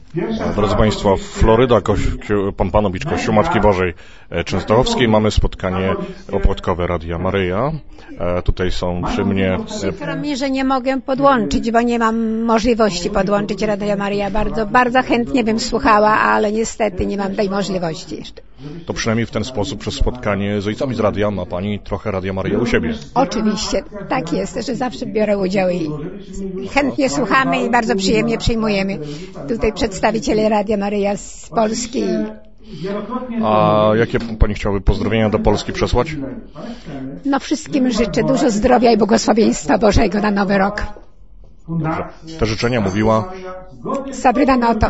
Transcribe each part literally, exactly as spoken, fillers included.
Drodzy Państwo, Floryda, Kościół, Pan Panowicz, Kościół Matki Bożej Częstochowskiej. Mamy spotkanie opłatkowe Radia Maryja. Tutaj są przy mnie... Przykro mi, że nie mogę podłączyć, bo nie mam możliwości podłączyć Radia Maryja. Bardzo, bardzo chętnie bym słuchała, ale niestety nie mam tej możliwości jeszcze. To przynajmniej w ten sposób przez spotkanie z ojcami z radia ma Pani trochę Radia Maryja u siebie. Oczywiście, tak jest, że zawsze biorę udział i chętnie słuchamy i bardzo przyjemnie przyjmujemy tutaj przedstawicieli Radia Maryja z Polski. A jakie Pani chciałaby pozdrowienia do Polski przesłać? No wszystkim życzę dużo zdrowia i błogosławieństwa Bożego na Nowy Rok. Dobrze. Te życzenia mówiła Sabryna Noto.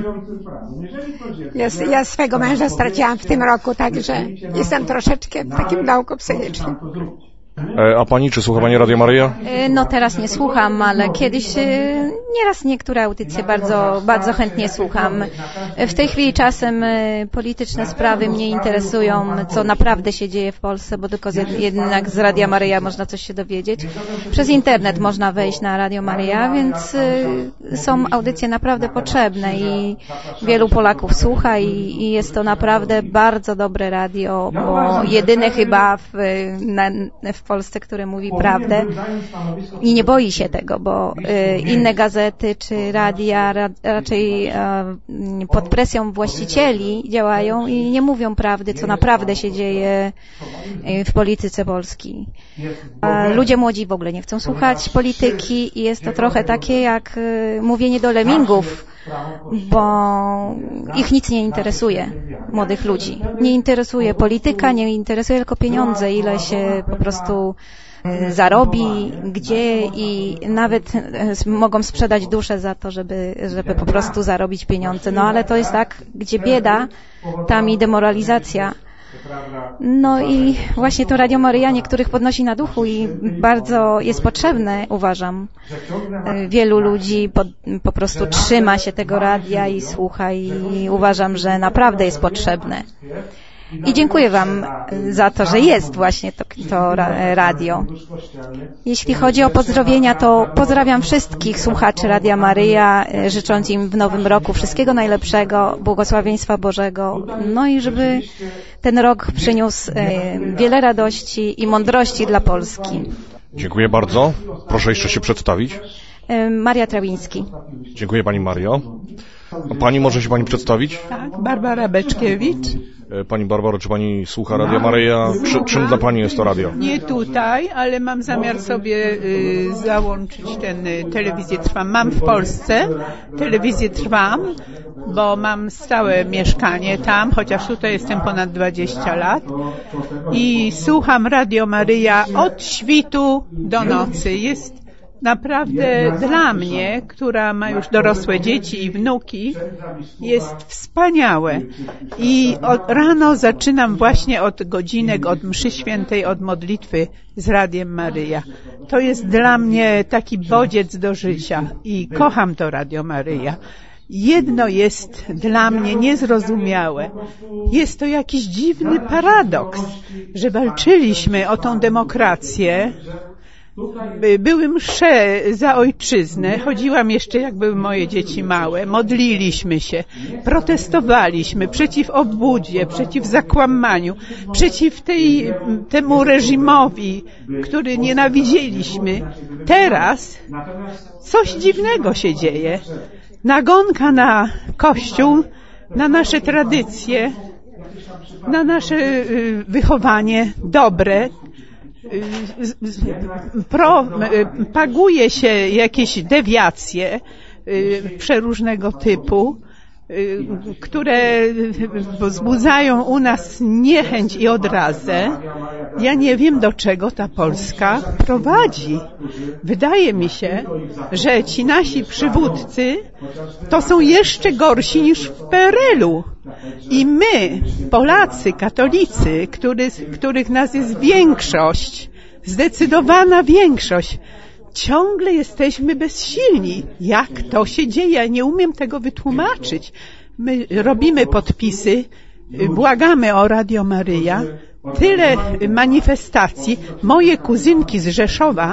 Ja, ja swego męża straciłam w tym roku, także jestem troszeczkę w takim dołku psychicznym. A Pani, czy słucha Pani Radia Maryja? No teraz nie słucham, ale kiedyś nieraz niektóre audycje bardzo, bardzo chętnie słucham. W tej chwili czasem polityczne sprawy mnie interesują, co naprawdę się dzieje w Polsce, bo tylko z, jednak z Radia Maryja można coś się dowiedzieć. Przez internet można wejść na Radio Maryja, więc są audycje naprawdę potrzebne i wielu Polaków słucha i, i jest to naprawdę bardzo dobre radio, bo jedyne chyba w, na, w Polsce, które mówi prawdę i nie boi się tego, bo y, inne gazety czy radia ra, raczej y, pod presją właścicieli działają i nie mówią prawdy, co naprawdę się dzieje y, w polityce Polski. A ludzie młodzi w ogóle nie chcą słuchać polityki i jest to trochę takie jak y, mówienie do lemmingów, bo ich nic nie interesuje, młodych ludzi. Nie interesuje polityka, nie interesuje tylko pieniądze, ile się po prostu zarobi, gdzie i nawet mogą sprzedać duszę za to, żeby, żeby po prostu zarobić pieniądze. No ale to jest tak, gdzie bieda, tam i demoralizacja. No i właśnie to Radio Maryja niektórych podnosi na duchu i bardzo jest potrzebne, uważam. Wielu ludzi po, po prostu trzyma się tego radia i słucha i uważam, że naprawdę jest potrzebne. I dziękuję Wam za to, że jest właśnie to, to radio. Jeśli chodzi o pozdrowienia, to pozdrawiam wszystkich słuchaczy Radia Maryja, życząc im w nowym roku wszystkiego najlepszego, błogosławieństwa Bożego, no i żeby ten rok przyniósł wiele radości i mądrości dla Polski. Dziękuję bardzo. Proszę jeszcze się przedstawić. Maria Trawiński. Dziękuję Pani Mario. A Pani może się Pani przedstawić? Tak, Barbara Beczkiewicz. Pani Barbaro, czy Pani słucha Radia Maryja? Czy, czym dla Pani jest to radio? Nie tutaj, ale mam zamiar sobie y, załączyć ten y, telewizję Trwam. Mam w Polsce telewizję Trwam, bo mam stałe mieszkanie tam, chociaż tutaj jestem ponad dwadzieścia lat i słucham Radio Maryja od świtu do nocy. Jest naprawdę dla mnie, która ma już dorosłe dzieci i wnuki, jest wspaniałe. I od, rano zaczynam właśnie od godzinek, od mszy świętej, od modlitwy z Radiem Maryja. To jest dla mnie taki bodziec do życia i kocham to Radio Maryja. Jedno jest dla mnie niezrozumiałe. Jest to jakiś dziwny paradoks, że walczyliśmy o tą demokrację. Były msze za ojczyznę, chodziłam jeszcze jak były moje dzieci małe, modliliśmy się, protestowaliśmy przeciw obłudzie, przeciw zakłamaniu, przeciw tej, temu reżimowi, który nienawidzieliśmy. Teraz coś dziwnego się dzieje. Nagonka na Kościół, na nasze tradycje, na nasze wychowanie dobre, propaguje się jakieś dewiacje przeróżnego typu, które wzbudzają u nas niechęć i odrazę. Ja nie wiem, do czego ta Polska prowadzi. Wydaje mi się, że ci nasi przywódcy to są jeszcze gorsi niż w P R L u. I my, Polacy, katolicy, który, których nas jest większość, zdecydowana większość, ciągle jesteśmy bezsilni. Jak to się dzieje? Ja nie umiem tego wytłumaczyć. My robimy podpisy, błagamy o Radio Maryja, tyle manifestacji. Moje kuzynki z Rzeszowa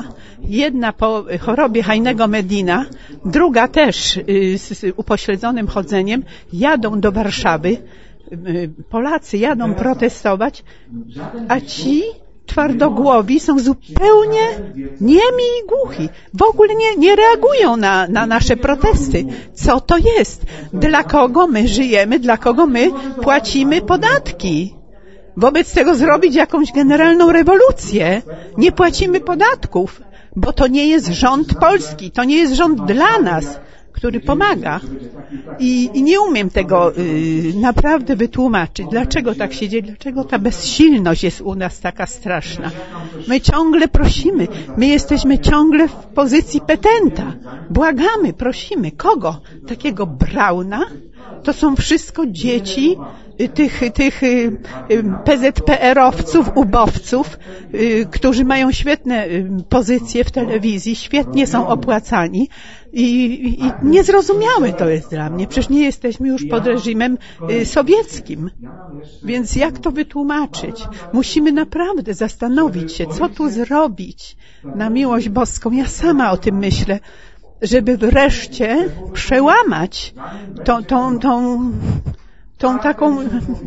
Jedna po chorobie Heinego Medina, druga też z upośledzonym chodzeniem, jadą do Warszawy. Polacy jadą protestować, a ci twardogłowi są zupełnie niemi i głuchi. W ogóle nie, nie reagują na, na nasze protesty. Co to jest? Dla kogo my żyjemy? Dla kogo my płacimy podatki? Wobec tego zrobić jakąś generalną rewolucję. Nie płacimy podatków, bo to nie jest rząd polski, to nie jest rząd dla nas, który pomaga. I, i nie umiem tego y, naprawdę wytłumaczyć. Dlaczego tak się dzieje? Dlaczego ta bezsilność jest u nas taka straszna? My ciągle prosimy. My jesteśmy ciągle w pozycji petenta. Błagamy, prosimy. Kogo? Takiego Brauna? To są wszystko dzieci tych, tych P Z P R-owców, ubowców, którzy mają świetne pozycje w telewizji, świetnie są opłacani i, i niezrozumiałe to jest dla mnie. Przecież nie jesteśmy już pod reżimem sowieckim. Więc jak to wytłumaczyć? Musimy naprawdę zastanowić się, co tu zrobić na miłość boską. Ja sama o tym myślę, żeby wreszcie przełamać tą, tą, tą, tą taką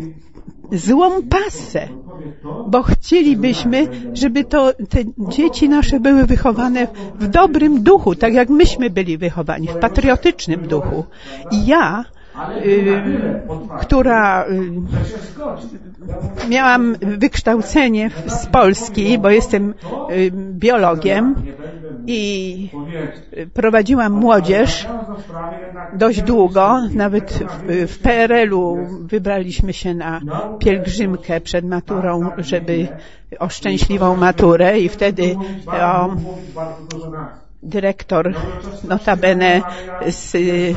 złą pasę, bo chcielibyśmy, żeby to te dzieci nasze były wychowane w dobrym duchu, tak jak myśmy byli wychowani, w patriotycznym duchu. I ja, y, która y, miałam wykształcenie z Polski, bo jestem y, biologiem i prowadziłam młodzież dość długo, nawet w, w P R L-u wybraliśmy się na pielgrzymkę przed maturą, żeby o szczęśliwą maturę i wtedy o, dyrektor notabene z,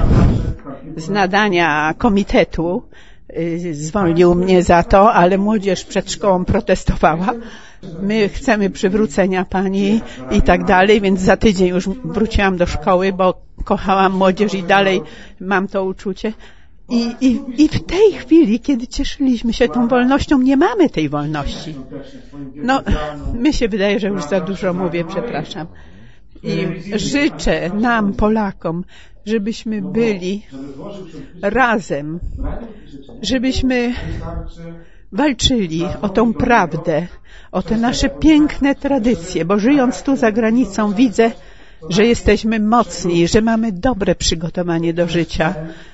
z nadania komitetu zwolnił mnie za to, ale młodzież przed szkołą protestowała. My chcemy przywrócenia pani i tak dalej, więc za tydzień już wróciłam do szkoły, bo kochałam młodzież i dalej mam to uczucie. I, i, i w tej chwili, kiedy cieszyliśmy się tą wolnością, nie mamy tej wolności. No, mi się wydaje, że już za dużo mówię, przepraszam. I życzę nam, Polakom, żebyśmy byli razem, żebyśmy walczyli o tą prawdę, o te nasze piękne tradycje, bo żyjąc tu za granicą widzę, że jesteśmy mocni, że mamy dobre przygotowanie do życia,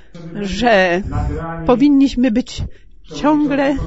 że powinniśmy być ciągle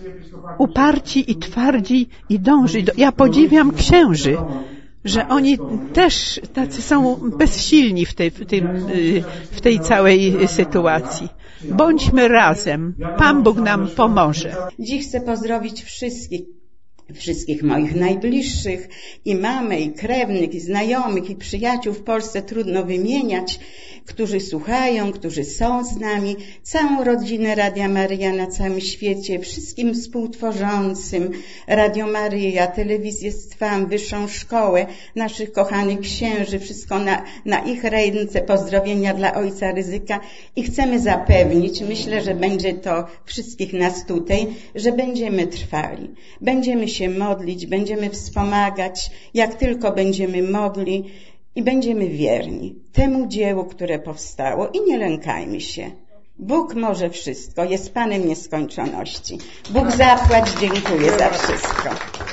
uparci i twardzi i dążyć do... Ja podziwiam księży, że oni też tacy są bezsilni w tej, w tym, w tej całej sytuacji. Bądźmy razem. Pan Bóg nam pomoże. Dziś chcę pozdrowić wszystkich, wszystkich moich najbliższych, i mamę, i krewnych, i znajomych, i przyjaciół w Polsce trudno wymieniać, którzy słuchają, którzy są z nami, całą rodzinę Radia Maryja na całym świecie, wszystkim współtworzącym Radio Maryja, Telewizję Stwam, Wyższą Szkołę, naszych kochanych księży, wszystko na, na ich ręce, pozdrowienia dla ojca Rydzyka i chcemy zapewnić, myślę, że będzie to wszystkich nas tutaj, że będziemy trwali, będziemy się modlić, będziemy wspomagać, jak tylko będziemy mogli, i będziemy wierni temu dziełu, które powstało, i nie lękajmy się. Bóg może wszystko, jest Panem nieskończoności. Bóg zapłać, dziękuję za wszystko.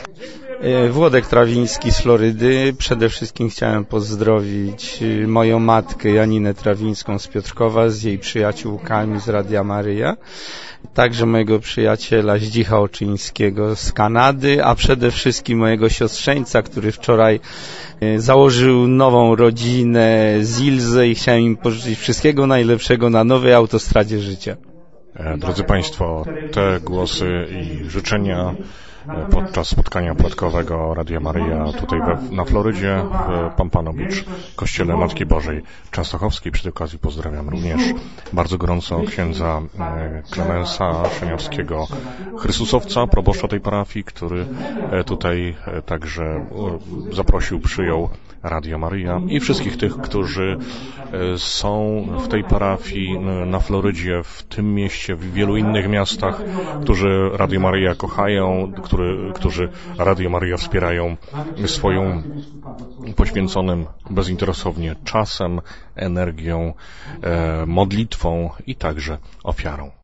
Włodek Trawiński z Florydy. Przede wszystkim chciałem pozdrowić moją matkę Janinę Trawińską z Piotrkowa z jej przyjaciółkami z Radia Maryja. Także mojego przyjaciela Zdzicha Oczyńskiego z Kanady, a przede wszystkim mojego siostrzeńca, który wczoraj założył nową rodzinę z Ilzę i chciałem im pożyczyć wszystkiego najlepszego na nowej autostradzie życia. Drodzy Państwo, te głosy i życzenia podczas spotkania płatkowego Radia Maryja tutaj we, na Florydzie w Pompano Beach, Kościele Matki Bożej Częstochowskiej. Przy tej okazji pozdrawiam również bardzo gorąco księdza Klemensa Szeniowskiego, Chrystusowca, proboszcza tej parafii, który tutaj także zaprosił, przyjął Radio Maryja, i wszystkich tych, którzy są w tej parafii na Florydzie, w tym mieście, w wielu innych miastach, którzy Radio Maryja kochają, który, którzy Radio Maryja wspierają swoją poświęconym bezinteresownie czasem, energią, modlitwą i także ofiarą.